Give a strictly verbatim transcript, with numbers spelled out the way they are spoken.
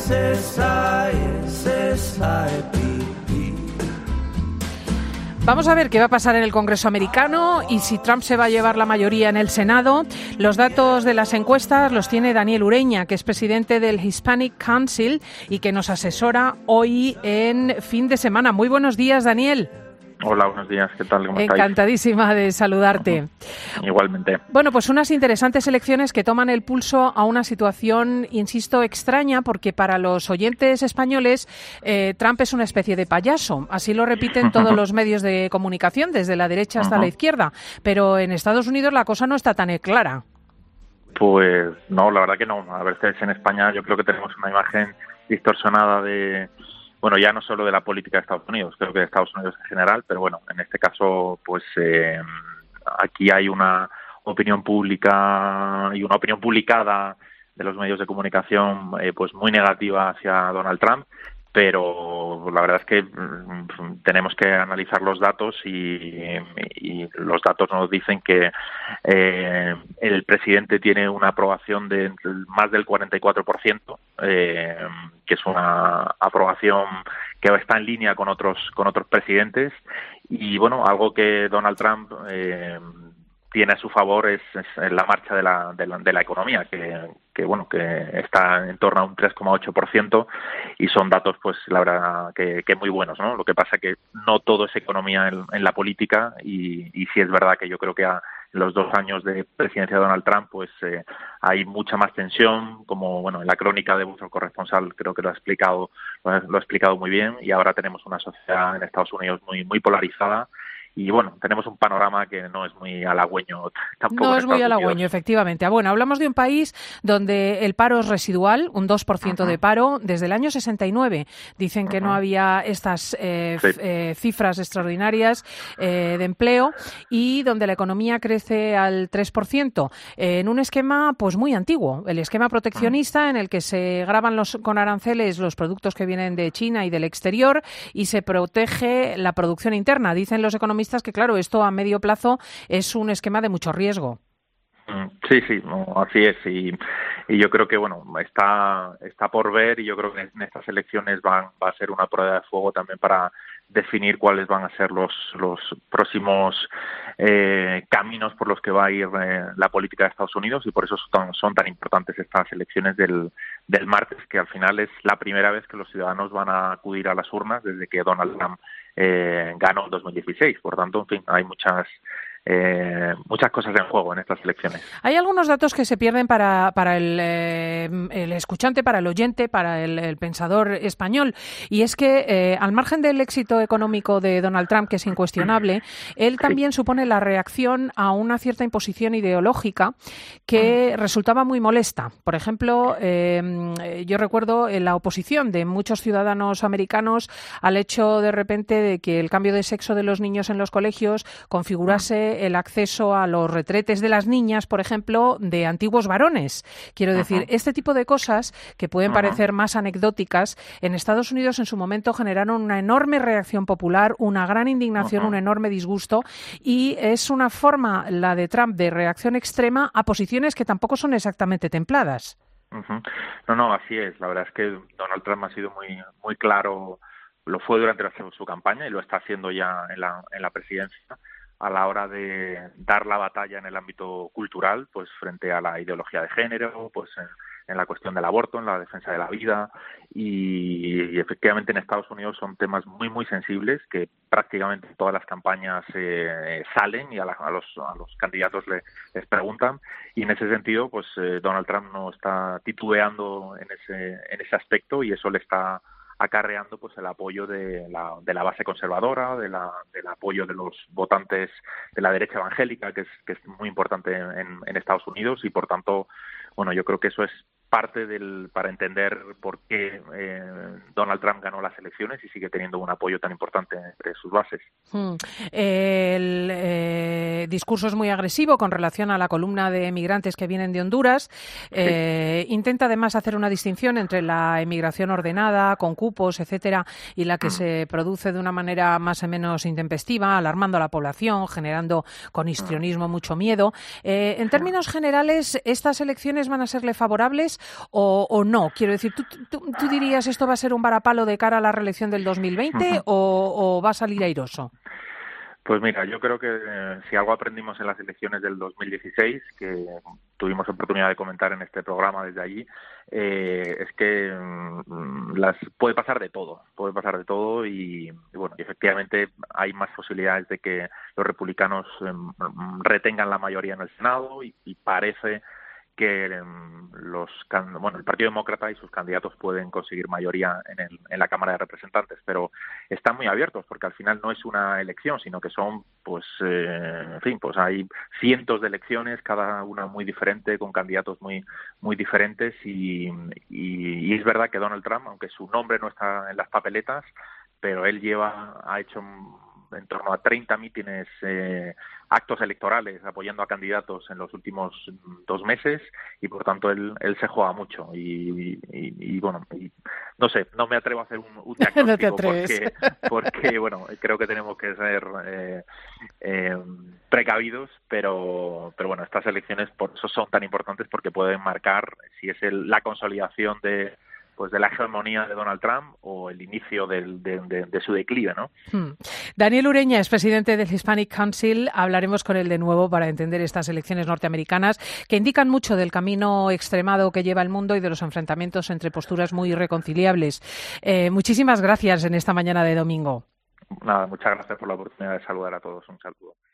S S I, S S I P P. Vamos a ver qué va a pasar en el Congreso americano y si Trump se va a llevar la mayoría en el Senado. Los datos de las encuestas los tiene Daniel Ureña, que es presidente del Hispanic Council y que nos asesora hoy en fin de semana. Muy buenos días, Daniel. Hola, buenos días. ¿Qué tal? ¿Cómo estáis? Encantadísima de saludarte. Uh-huh. Igualmente. Bueno, pues unas interesantes elecciones que toman el pulso a una situación, insisto, extraña, porque para los oyentes españoles eh, Trump es una especie de payaso. Así lo repiten todos los medios de comunicación, desde la derecha hasta uh-huh. la izquierda. Pero en Estados Unidos la cosa no está tan clara. Pues no, la verdad que no. A veces en España yo creo que tenemos una imagen distorsionada de... Bueno, ya no solo de la política de Estados Unidos, creo que de Estados Unidos en general, pero bueno, en este caso, pues eh, aquí hay una opinión pública y una opinión publicada de los medios de comunicación eh, pues muy negativa hacia Donald Trump, pero la verdad es que mm, tenemos que analizar los datos y, y los datos nos dicen que eh, el presidente tiene una aprobación de más del cuarenta y cuatro por ciento, eh, que es una aprobación que está en línea con otros con otros presidentes y bueno, algo que Donald Trump eh, tiene a su favor es, es la marcha de la, de la, de la economía, que, que bueno que está en torno a un tres coma ocho por ciento y son datos pues la verdad que, que muy buenos, ¿no? Lo que pasa que no todo es economía en, en la política y, y sí es verdad que yo creo que a, en los dos años de presidencia de Donald Trump pues eh, hay mucha más tensión, como bueno en la crónica de vuestro corresponsal creo que lo ha explicado lo ha, lo ha explicado muy bien y ahora tenemos una sociedad en Estados Unidos muy muy polarizada. Y bueno, tenemos un panorama que no es muy halagüeño tampoco. No es muy halagüeño, efectivamente. Bueno, hablamos de un país donde el paro es residual, un dos por ciento uh-huh. de paro. Desde el año sesenta y nueve dicen que uh-huh. no había estas eh, sí. eh, cifras extraordinarias eh, de empleo y donde la economía crece al tres por ciento eh, en un esquema pues muy antiguo, el esquema proteccionista uh-huh. en el que se graban los, con aranceles los productos que vienen de China y del exterior y se protege la producción interna. Dicen los economistas que, claro, esto a medio plazo es un esquema de mucho riesgo. Sí, sí, no, así es. Y, y yo creo que, bueno, está está por ver y yo creo que en estas elecciones van va a ser una prueba de fuego también para definir cuáles van a ser los los próximos eh, caminos por los que va a ir eh, la política de Estados Unidos y por eso son, son tan importantes estas elecciones del, del martes, que al final es la primera vez que los ciudadanos van a acudir a las urnas desde que Donald Trump eh, ganó en dos mil dieciséis. Por tanto, en fin, hay muchas Eh, muchas cosas en juego en estas elecciones. Hay algunos datos que se pierden para, para el, eh, el escuchante, para el oyente, para el, el pensador español, y es que eh, al margen del éxito económico de Donald Trump, que es incuestionable, él también supone la reacción a una cierta imposición ideológica que resultaba muy molesta. Por ejemplo, eh, yo recuerdo la oposición de muchos ciudadanos americanos al hecho de repente de que el cambio de sexo de los niños en los colegios configurase el acceso a los retretes de las niñas, por ejemplo, de antiguos varones. Quiero decir, uh-huh. este tipo de cosas que pueden uh-huh. parecer más anecdóticas, en Estados Unidos en su momento generaron una enorme reacción popular, una gran indignación, uh-huh. un enorme disgusto, y es una forma, la de Trump, de reacción extrema a posiciones que tampoco son exactamente templadas. Uh-huh. No, no, así es. La verdad es que Donald Trump ha sido muy, muy claro, lo fue durante la, su campaña y lo está haciendo ya en la, en la presidencia, a la hora de dar la batalla en el ámbito cultural, pues frente a la ideología de género, pues en, en la cuestión del aborto, en la defensa de la vida, y, y efectivamente en Estados Unidos son temas muy muy sensibles que prácticamente todas las campañas eh, salen y a, la, a los a los candidatos le, les preguntan, y en ese sentido pues eh, Donald Trump no está titubeando en ese en ese aspecto y eso le está acarreando pues el apoyo de la, de la base conservadora, de la, del apoyo de los votantes de la derecha evangélica, que es, que es muy importante en, en Estados Unidos, y por tanto, bueno, yo creo que eso es parte del para entender por qué eh, Donald Trump ganó las elecciones y sigue teniendo un apoyo tan importante entre sus bases. Hmm. El eh, discurso es muy agresivo con relación a la columna de emigrantes que vienen de Honduras. Eh, sí. Intenta además hacer una distinción entre la emigración ordenada, con cupos, etcétera, y la que hmm. se produce de una manera más o menos intempestiva, alarmando a la población, generando con histrionismo hmm. mucho miedo. Eh, en términos generales, ¿estas elecciones van a serle favorables o, o no? Quiero decir, ¿tú, tú, ¿tú dirías esto va a ser un varapalo de cara a la reelección del dos mil veinte o, o va a salir airoso? Pues mira, yo creo que eh, si algo aprendimos en las elecciones del dos mil dieciséis, que tuvimos oportunidad de comentar en este programa desde allí, eh, es que mm, las puede pasar de todo, puede pasar de todo y, y bueno, efectivamente hay más posibilidades de que los republicanos eh, retengan la mayoría en el Senado y, y parece que eh, los bueno el Partido Demócrata y sus candidatos pueden conseguir mayoría en, el, en la Cámara de Representantes, pero están muy abiertos porque al final no es una elección, sino que son, pues, eh, en fin, pues hay cientos de elecciones, cada una muy diferente, con candidatos muy muy diferentes y, y, y es verdad que Donald Trump, aunque su nombre no está en las papeletas, pero él lleva, ha hecho en torno a treinta mítines, eh, actos electorales apoyando a candidatos en los últimos dos meses y por tanto él, él se juega mucho y, y, y bueno, y, no sé, no me atrevo a hacer un, un diagnóstico no te atreves. porque, porque bueno, creo que tenemos que ser eh, eh, precavidos, pero, pero bueno, estas elecciones por eso son tan importantes porque pueden marcar si es el, la consolidación de pues de la hegemonía de Donald Trump o el inicio del, de, de, de su declive, ¿no? Hmm. Daniel Ureña es presidente del Hispanic Council. Hablaremos con él de nuevo para entender estas elecciones norteamericanas que indican mucho del camino extremado que lleva el mundo y de los enfrentamientos entre posturas muy irreconciliables. Eh, muchísimas gracias en esta mañana de domingo. Nada, muchas gracias por la oportunidad de saludar a todos. Un saludo.